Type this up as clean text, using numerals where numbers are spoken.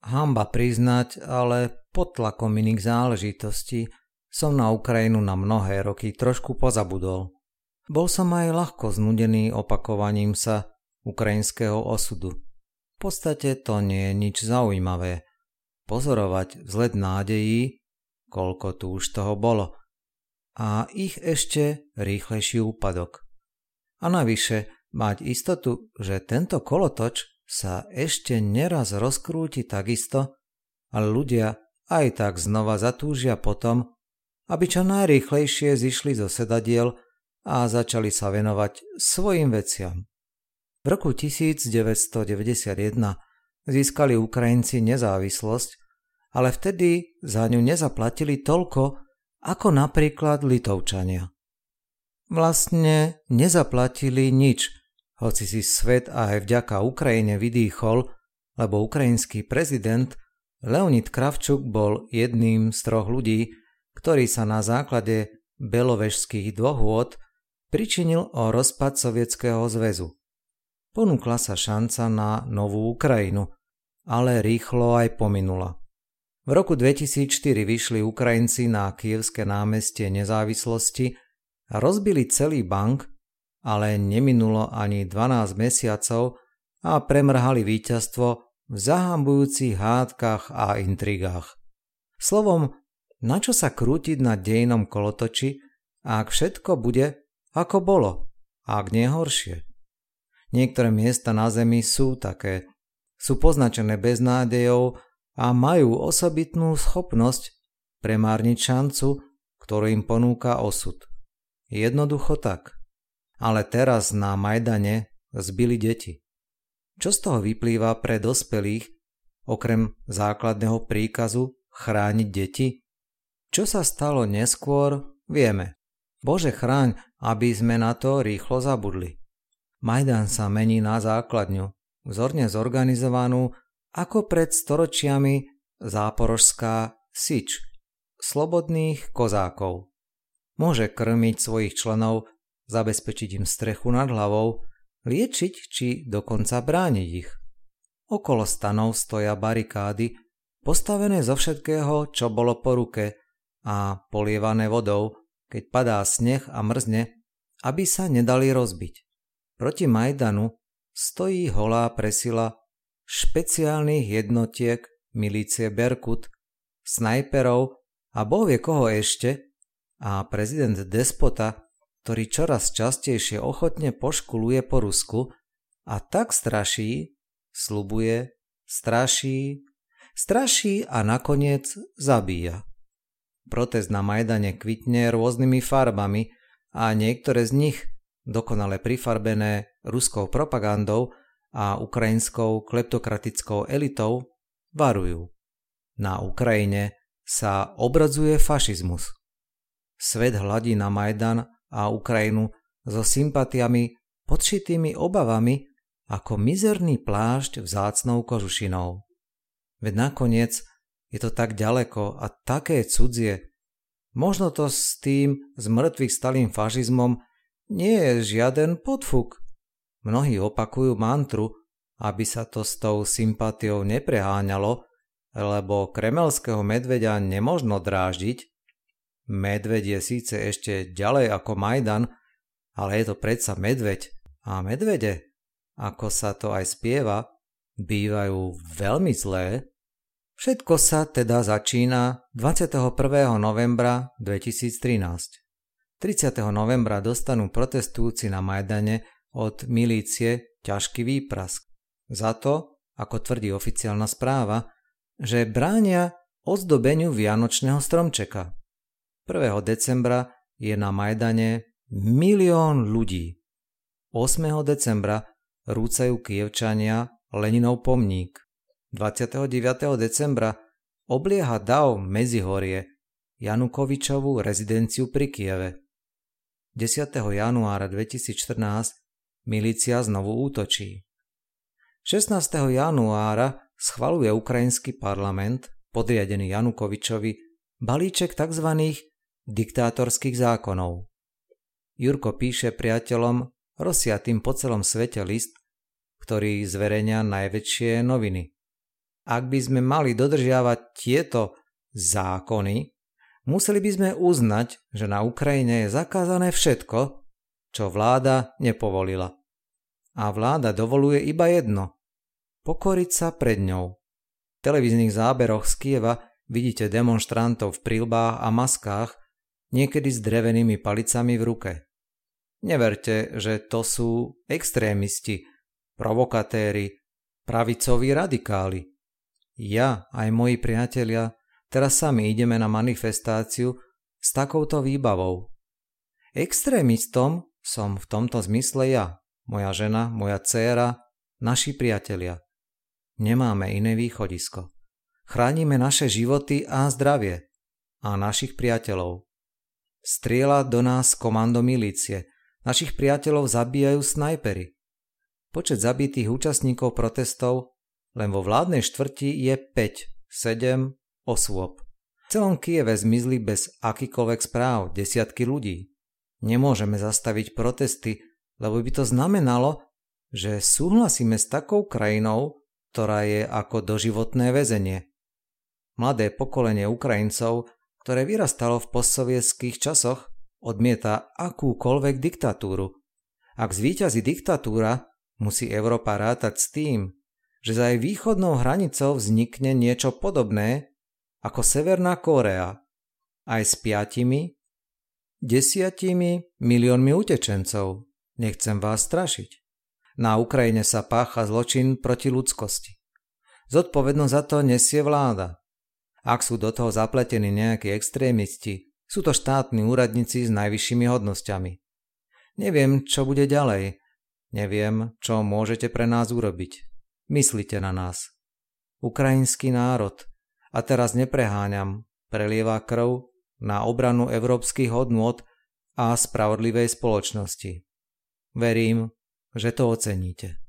Hanba priznať, ale pod tlakom iných záležitostí som na Ukrajinu na mnohé roky trošku pozabudol. Bol som aj ľahko znudený opakovaním sa ukrajinského osudu. V podstate to nie je nič zaujímavé. Pozorovať vzlet nádejí, koľko tu už toho bolo, a ich ešte rýchlejší úpadok. A navyše mať istotu, že tento kolotoč sa ešte neraz rozkrúti takisto, ale ľudia aj tak znova zatúžia potom, aby čo najrýchlejšie zišli zo sedadiel a začali sa venovať svojim veciam. V roku 1991 získali Ukrajinci nezávislosť, ale vtedy za ňu nezaplatili toľko, ako napríklad Litovčania. Vlastne nezaplatili nič, hoci si svet aj vďaka Ukrajine vydýchol, lebo ukrajinský prezident Leonid Kravčuk bol jedným z 3 ľudí, ktorý sa na základe belovežských dohôd pričinil o rozpad Sovietskeho zväzu. Ponúkla sa šanca na novú Ukrajinu, ale rýchlo aj pominula. V roku 2004 vyšli Ukrajinci na Kyjevské námestie nezávislosti a rozbili celý bank, ale neminulo ani 12 mesiacov a premrhali víťazstvo v zahanbujúcich hádkach a intrigách. Slovom, na čo sa krútiť na dejnom kolotoči, ak všetko bude, ako bolo, ak nie horšie. Niektoré miesta na zemi sú také. Sú poznačené beznádejou a majú osobitnú schopnosť premárniť šancu, ktorú im ponúka osud. Jednoducho tak. Ale teraz na Majdane zbili deti. Čo z toho vyplýva pre dospelých, okrem základného príkazu chrániť deti? Čo sa stalo neskôr, vieme. Bože chráň, aby sme na to rýchlo zabudli. Majdan sa mení na základňu, vzorne zorganizovanú ako pred storočiami záporožská Sič, slobodných kozákov. Môže krmiť svojich členov, zabezpečiť im strechu nad hlavou, liečiť či dokonca brániť ich. Okolo stanov stoja barikády, postavené zo všetkého, čo bolo po ruke a polievané vodou, keď padá sneh a mrzne, aby sa nedali rozbiť. Proti Majdanu stojí holá presila špeciálnych jednotiek milície Berkut, snajperov a bohvie koho ešte a prezident despota, ktorý čoraz častejšie ochotne poškuluje po Rusku a tak straší, sľubuje, straší a nakoniec zabíja. Protest na Majdane kvitne rôznymi farbami a niektoré z nich, dokonale prifarbené ruskou propagandou a ukrajinskou kleptokratickou elitou, varujú. Na Ukrajine sa obradzuje fašizmus. Svet hladí na Majdan a Ukrajinu so sympatiami podšitými obavami ako mizerný plášť vzácnou kožušinou. Veď nakoniec je to tak ďaleko a také cudzie. Možno to s tým zmrtvých stalým fašizmom nie je žiaden podfuk. Mnohí opakujú mantru, aby sa to s tou sympatiou nepreháňalo, lebo kremelského medveďa nemožno dráždiť. Medveď je síce ešte ďalej ako Majdan, ale je to predsa medveď. A medvede, ako sa to aj spieva, bývajú veľmi zlé. Všetko sa teda začína 21. novembra 2013. 30. novembra dostanú protestujúci na Majdane od milície ťažký výprask. Za to, ako tvrdí oficiálna správa, že bránia ozdobeniu vianočného stromčeka. 1. decembra je na Majdane 1 000 000 ľudí. 8. decembra rúcajú Kyjevčania Leninov pomník. 29. decembra oblieha dav Medzihorie, Janukovičovú rezidenciu pri Kyjeve. 10. januára 2014 milícia znovu útočí. 16. januára schvaľuje ukrajinský parlament, podriadený Janukovičovi, balíček tzv. Diktátorských zákonov. Jurko píše priateľom rozsiatým po celom svete list, ktorý zverejňa najväčšie noviny. Ak by sme mali dodržiavať tieto zákony, museli by sme uznať, že na Ukrajine je zakázané všetko, čo vláda nepovolila. A vláda dovoluje iba jedno – pokoriť sa pred ňou. V televíznych záberoch z Kieva vidíte demonštrantov v prilbách a maskách, niekedy s drevenými palicami v ruke. Neverte, že to sú extrémisti, provokatéri, pravicoví radikáli. Ja aj moji priatelia teraz sami ideme na manifestáciu s takouto výbavou. Extrémistom som v tomto zmysle ja, moja žena, moja dcéra, naši priatelia. Nemáme iné východisko. Chránime naše životy a zdravie a našich priateľov. Strieľa do nás komando milície. Našich priateľov zabíjajú snajpery. Počet zabitých účastníkov protestov len vo vládnej štvrti je 5-7 osôb. V celom Kieve zmizli bez akýkoľvek správ desiatky ľudí. Nemôžeme zastaviť protesty, lebo by to znamenalo, že súhlasíme s takou krajinou, ktorá je ako doživotné väzenie. Mladé pokolenie Ukrajincov, ktoré vyrastalo v postsovietských časoch, odmieta akúkoľvek diktatúru. Ak zvíťazí diktatúra, musí Európa rátať s tým, že za jej východnou hranicou vznikne niečo podobné ako Severná Kórea, aj s 5-10 miliónmi utečencov. Nechcem vás strašiť. Na Ukrajine sa pácha zločin proti ľudskosti. Zodpovednosť za to nesie vláda. Ak sú do toho zapletení nejakí extrémisti, sú to štátni úradníci s najvyššími hodnosťami. Neviem, čo bude ďalej. Neviem, čo môžete pre nás urobiť. Myslite na nás. Ukrajinský národ, a teraz nepreháňam, prelieva krv na obranu európskych hodnôt a spravodlivej spoločnosti. Verím, že to oceníte.